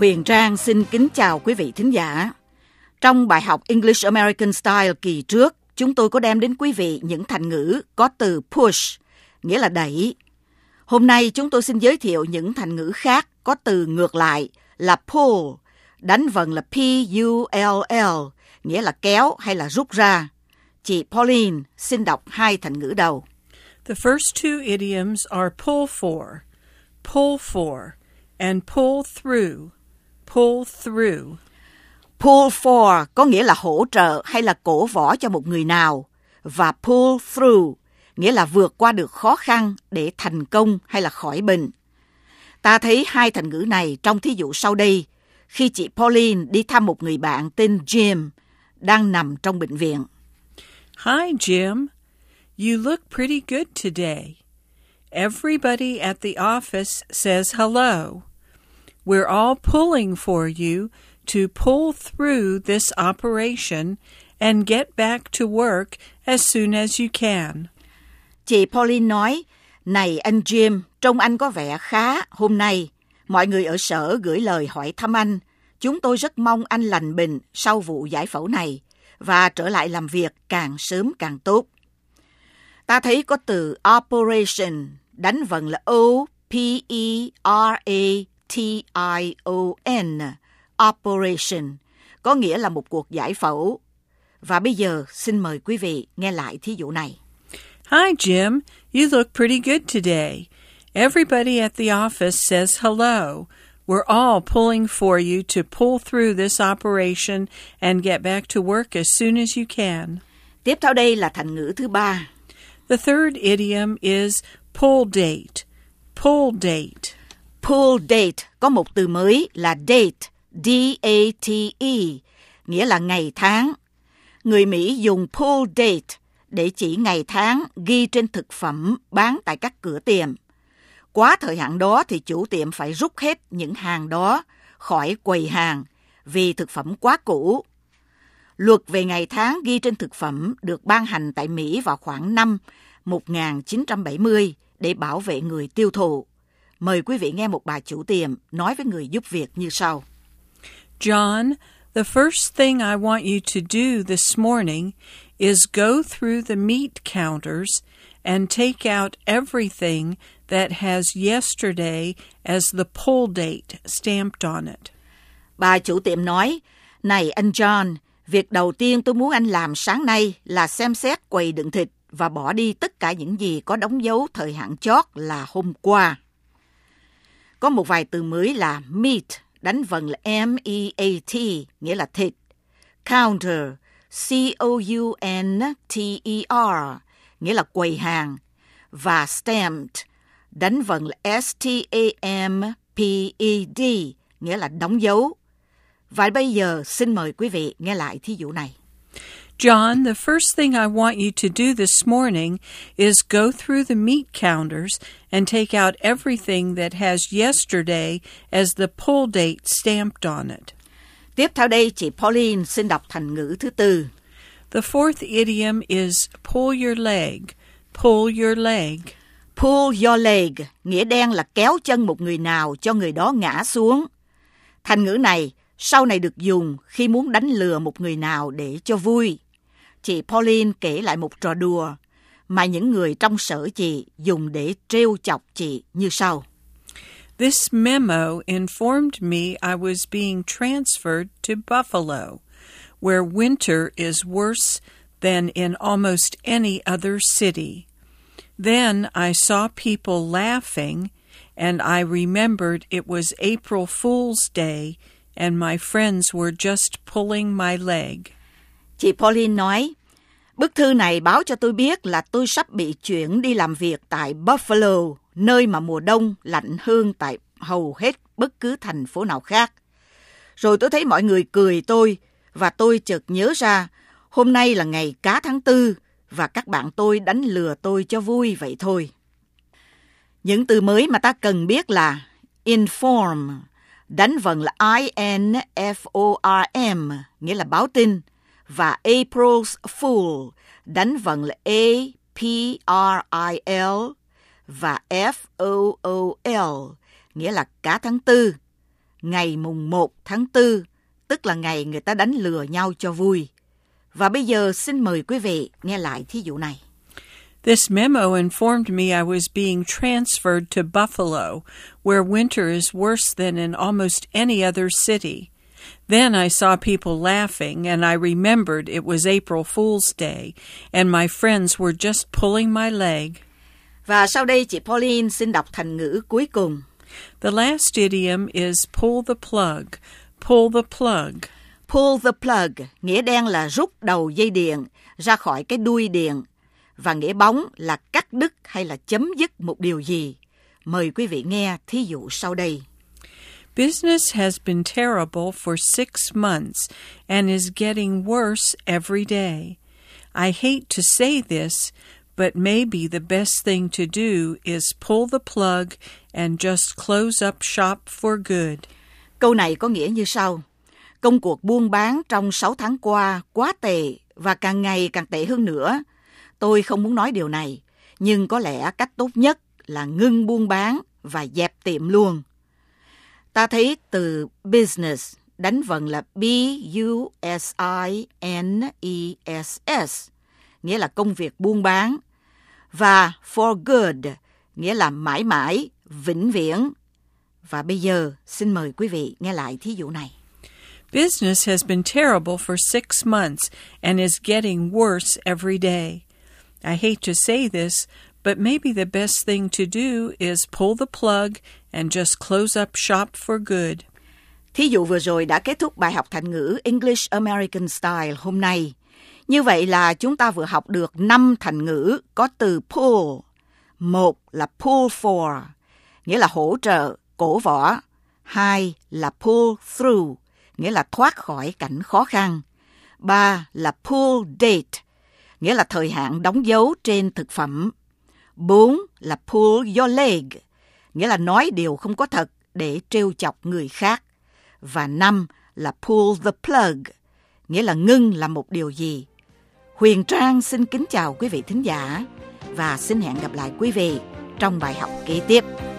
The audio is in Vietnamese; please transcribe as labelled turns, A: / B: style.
A: Huyền Trang xin kính chào quý vị thính giả. Trong bài học English American Style kỳ trước, chúng tôi có đem đến quý vị những thành ngữ có từ push, nghĩa là đẩy. Hôm nay chúng tôi xin giới thiệu những thành ngữ khác có từ ngược lại là pull, đánh vần là P-U-L-L, nghĩa là kéo hay là rút ra. Chị Pauline xin đọc hai thành ngữ đầu.
B: The first two idioms are pull for, and pull through. Pull through.
A: Pull for có nghĩa là hỗ trợ hay là cổ võ cho một người nào, và pull through nghĩa là vượt qua được khó khăn để thành công hay là khỏi bệnh. Ta thấy hai thành ngữ này trong thí dụ sau đây, khi chị Pauline đi thăm một người bạn tên Jim đang nằm trong bệnh viện.
B: Hi, Jim. You look pretty good today. Everybody at the office says hello. We're all pulling for you to pull through this operation and get back to work as soon as you can.
A: Chị Pauline nói, này anh Jim, trông anh có vẻ khá hôm nay. Mọi người ở sở gửi lời hỏi thăm anh. Chúng tôi rất mong anh lành bệnh sau vụ giải phẫu này và trở lại làm việc càng sớm càng tốt. Ta thấy có từ operation, đánh vần là O-P-E-R-A-T-I-O-N, operation, có nghĩa là một cuộc giải phẫu. Và bây giờ xin mời quý vị nghe lại thí dụ này.
B: Hi, Jim. You look pretty good today. Everybody at the office says hello. We're all pulling for you to pull through this operation and get back to work as soon as you can.
A: Tiếp theo đây là thành ngữ thứ ba.
B: The third idiom is pull date. Pull date.
A: Pull date có một từ mới là date, D-A-T-E, nghĩa là ngày tháng. Người Mỹ dùng pull date để chỉ ngày tháng ghi trên thực phẩm bán tại các cửa tiệm. Quá thời hạn đó thì chủ tiệm phải rút hết những hàng đó khỏi quầy hàng vì thực phẩm quá cũ. Luật về ngày tháng ghi trên thực phẩm được ban hành tại Mỹ vào khoảng năm 1970 để bảo vệ người tiêu thụ. Mời quý vị nghe một bà chủ tiệm nói với người giúp việc như sau.
B: John, the first thing I want you to do this morning is go through the meat counters and take out everything that has yesterday as the pull date stamped on it. Bà
A: chủ tiệm nói, này anh John, việc đầu tiên tôi muốn anh làm sáng nay là xem xét quầy đựng thịt và bỏ đi tất cả những gì có đóng dấu thời hạn chót là hôm qua. Có một vài từ mới là meat, đánh vần là M-E-A-T, nghĩa là thịt. Counter, C-O-U-N-T-E-R, nghĩa là quầy hàng. Và stamped, đánh vần là S-T-A-M-P-E-D, nghĩa là đóng dấu. Và bây giờ xin mời quý vị nghe lại thí dụ này.
B: John, the first thing I want you to do this morning is go through the meat counters and take out everything that has yesterday as the pull date stamped on it.
A: Tiếp theo đây, chị Pauline xin đọc thành ngữ thứ tư.
B: The fourth idiom is pull your leg. Pull your leg.
A: Pull your leg, nghĩa đen là kéo chân một người nào cho người đó ngã xuống. Thành ngữ này sau này được dùng khi muốn đánh lừa một người nào để cho vui. Chị Pauline kể lại một trò đùa mà những người trong sở chị dùng để trêu chọc chị như sau.
B: This memo informed me I was being transferred to Buffalo, where winter is worse than in almost any other city. Then I saw people laughing, and I remembered it was April Fool's Day, and my friends were just pulling my leg.
A: Chị Pauline nói, bức thư này báo cho tôi biết là tôi sắp bị chuyển đi làm việc tại Buffalo, nơi mà mùa đông lạnh hơn tại hầu hết bất cứ thành phố nào khác. Rồi tôi thấy mọi người cười tôi, và tôi chợt nhớ ra, hôm nay là ngày cá tháng 4, và các bạn tôi đánh lừa tôi cho vui vậy thôi. Những từ mới mà ta cần biết là inform, đánh vần là I-N-F-O-R-M, nghĩa là báo tin, và April's Fool, đánh vần là A-P-R-I-L và F-O-O-L, nghĩa là cá tháng 4. ngày mùng 1 tháng 4, tức là ngày người ta đánh lừa nhau cho vui. Và bây giờ xin mời quý vị nghe lại thí dụ này.
B: This memo informed me I was being transferred to Buffalo, where winter is worse than in almost any other city. Then I saw people laughing, and I remembered it was April Fool's Day, and my friends were just pulling my leg.
A: Và sau đây chị Pauline xin đọc thành ngữ cuối cùng.
B: The last idiom is pull the plug. Pull the plug.
A: Pull the plug, nghĩa đen là rút đầu dây điện ra khỏi cái đuôi điện, và nghĩa bóng là cắt đứt hay là chấm dứt một điều gì. Mời quý vị nghe thí dụ sau đây.
B: Business has been terrible for 6 months and is getting worse every day. I hate to say this, but maybe the best thing to do is pull the plug and just close up shop for good.
A: Câu này có nghĩa như sau. Công cuộc buôn bán trong 6 tháng qua quá tệ và càng ngày càng tệ hơn nữa. Tôi không muốn nói điều này, nhưng có lẽ cách tốt nhất là ngưng buôn bán và dẹp tiệm luôn. Ta thấy từ business đánh vần là B-U-S-I-N-E-S-S, nghĩa là công việc buôn bán, và for good, nghĩa là mãi mãi, vĩnh viễn. Và bây giờ, xin mời quý vị nghe lại thí dụ này.
B: Business has been terrible for 6 months and is getting worse every day. I hate to say this, but maybe the best thing to do is pull the plug and just close up shop for good.
A: Thí dụ vừa rồi đã kết thúc bài học thành ngữ English American Style hôm nay. Như vậy là chúng ta vừa học được 5 thành ngữ có từ pull. Một là pull for, nghĩa là hỗ trợ, cổ võ. 2 là pull through, nghĩa là thoát khỏi cảnh khó khăn. 3 là pull date, nghĩa là thời hạn đóng dấu trên thực phẩm. 4 là pull your leg, nghĩa là nói điều không có thật để trêu chọc người khác. Và 5 là pull the plug, nghĩa là ngưng làm một điều gì. Huyền Trang xin kính chào quý vị thính giả và xin hẹn gặp lại quý vị trong bài học kế tiếp.